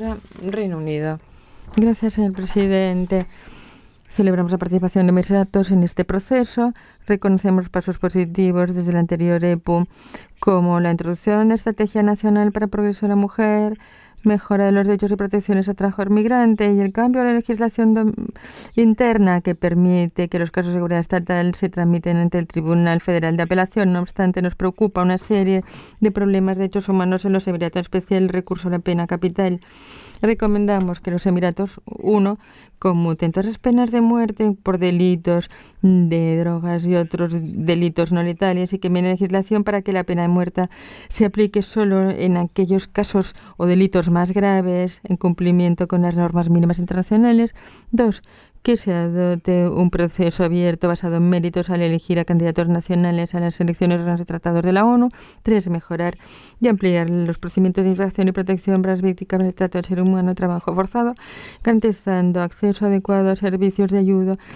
Inglaterra, Reino Unido. Gracias, señor presidente. Celebramos la participación de Emiratos en este proceso. Reconocemos pasos positivos desde la anterior EPU, como la introducción de la Estrategia Nacional para el Progreso de la Mujer, mejora de los derechos y protecciones a trabajador migrante y el cambio de la legislación interna que permite que los casos de seguridad estatal se tramiten ante el Tribunal Federal de Apelación. No obstante, nos preocupa una serie de problemas de derechos humanos en los Emiratos, en especial el recurso a la pena capital. Recomendamos que los Emiratos, uno, conmuten todas las penas de muerte por delitos de drogas y otros delitos no letales y que envíen legislación para que la pena de muerte se aplique solo en aquellos casos o delitos más graves en cumplimiento con las normas mínimas internacionales. Dos, que se adopte un proceso abierto basado en méritos al elegir a candidatos nacionales a las elecciones de tratados de la ONU. Tres, mejorar y ampliar los procedimientos de infracción y protección para las víctimas del trato del ser humano, trabajo forzado, garantizando acceso adecuado a servicios de ayuda